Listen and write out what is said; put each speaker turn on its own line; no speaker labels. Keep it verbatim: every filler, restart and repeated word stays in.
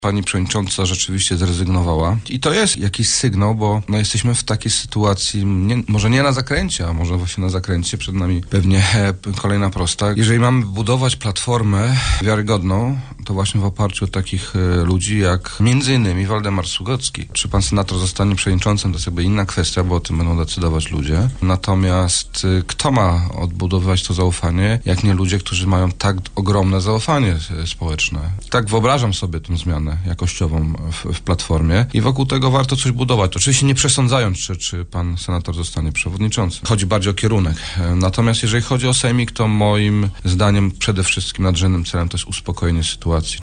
Pani przewodnicząca rzeczywiście zrezygnowała. I to jest jakiś sygnał, bo no, jesteśmy w takiej sytuacji, nie, może nie na zakręcie, a może właśnie na zakręcie, przed nami pewnie kolejna prosta. Jeżeli mamy budować platformę wiarygodną, to właśnie w oparciu o takich e, ludzi jak między innymi Waldemar Sługocki. Czy pan senator zostanie przewodniczącym, to jest jakby inna kwestia, bo o tym będą decydować ludzie. Natomiast e, kto ma odbudowywać to zaufanie, jak nie ludzie, którzy mają tak ogromne zaufanie e, społeczne. Tak wyobrażam sobie tę zmianę jakościową w, w Platformie i wokół tego warto coś budować. Oczywiście nie przesądzając, czy, czy pan senator zostanie przewodniczącym. Chodzi bardziej o kierunek. Natomiast jeżeli chodzi o Sejmik, to moim zdaniem przede wszystkim nadrzędnym celem to jest uspokojenie sytuacji.